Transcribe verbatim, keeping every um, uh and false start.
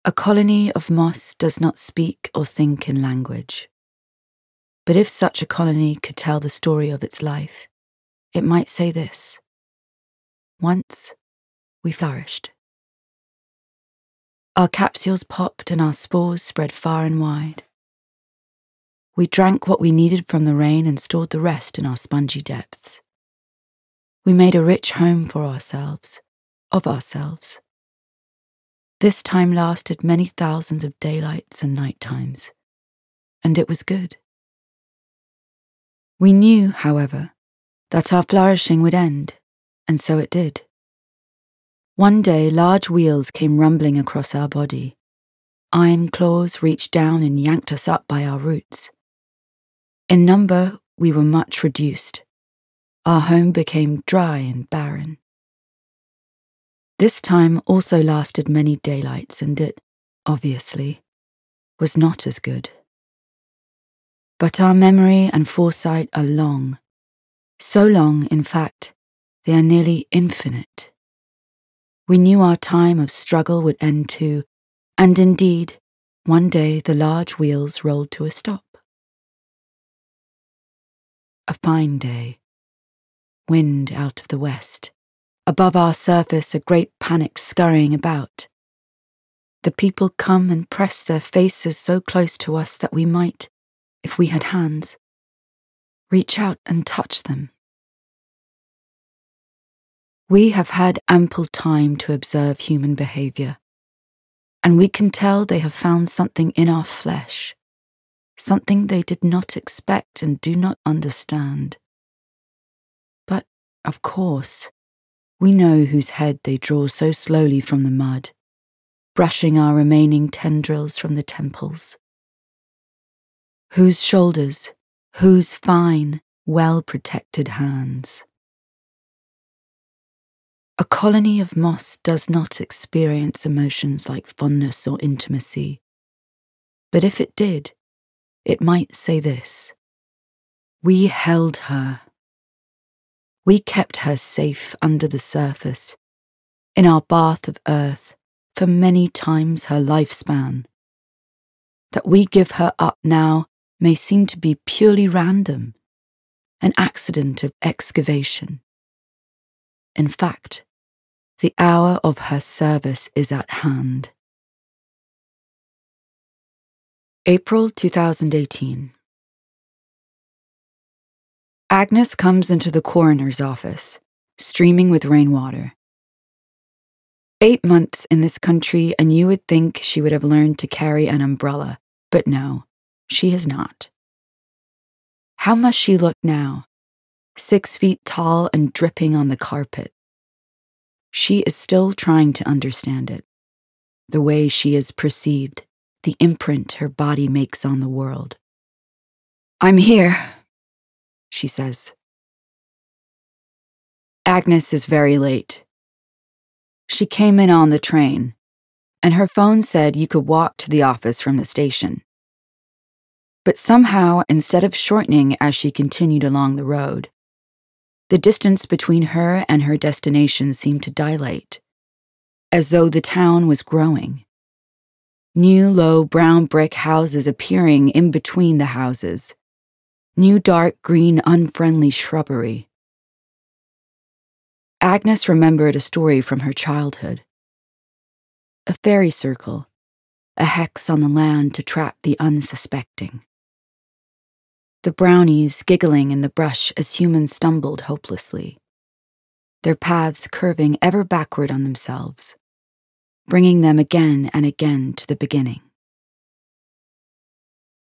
A colony of moss does not speak or think in language. But if such a colony could tell the story of its life, it might say this: once we flourished. Our capsules popped and our spores spread far and wide. We drank what we needed from the rain and stored the rest in our spongy depths. We made a rich home for ourselves, of ourselves. This time lasted many thousands of daylights and night times, and it was good. We knew, however, that our flourishing would end, and so it did. One day, large wheels came rumbling across our body. Iron claws reached down and yanked us up by our roots. In number, we were much reduced. Our home became dry and barren. This time also lasted many daylights, and it, obviously, was not as good. But our memory and foresight are long. So long, in fact, they are nearly infinite. We knew our time of struggle would end too, and indeed, one day the large wheels rolled to a stop. A fine day. Wind out of the west. Above our surface, a great panic scurrying about. The people come and press their faces so close to us that we might, if we had hands, reach out and touch them. We have had ample time to observe human behavior, and we can tell they have found something in our flesh, something they did not expect and do not understand. But, of course, we know whose head they draw so slowly from the mud, brushing our remaining tendrils from the temples. Whose shoulders, whose fine, well-protected hands. A colony of moss does not experience emotions like fondness or intimacy. But if it did, it might say this: we held her. We kept her safe under the surface, in our bath of earth, for many times her lifespan. That we give her up now may seem to be purely random, an accident of excavation. In fact, the hour of her service is at hand. April two thousand eighteen. Agnes comes into the coroner's office, streaming with rainwater. Eight months in this country, and you would think she would have learned to carry an umbrella, but no, she has not. How must she look now? Six feet tall and dripping on the carpet. She is still trying to understand it, the way she is perceived, the imprint her body makes on the world. I'm here, she says. Agnes is very late. She came in on the train, and her phone said you could walk to the office from the station. But somehow, instead of shortening as she continued along the road, the distance between her and her destination seemed to dilate, as though the town was growing. New low brown brick houses appearing in between the houses. New dark green unfriendly shrubbery. Agnes remembered a story from her childhood. A fairy circle, a hex on the land to trap the unsuspecting. The brownies giggling in the brush as humans stumbled hopelessly, their paths curving ever backward on themselves, bringing them again and again to the beginning.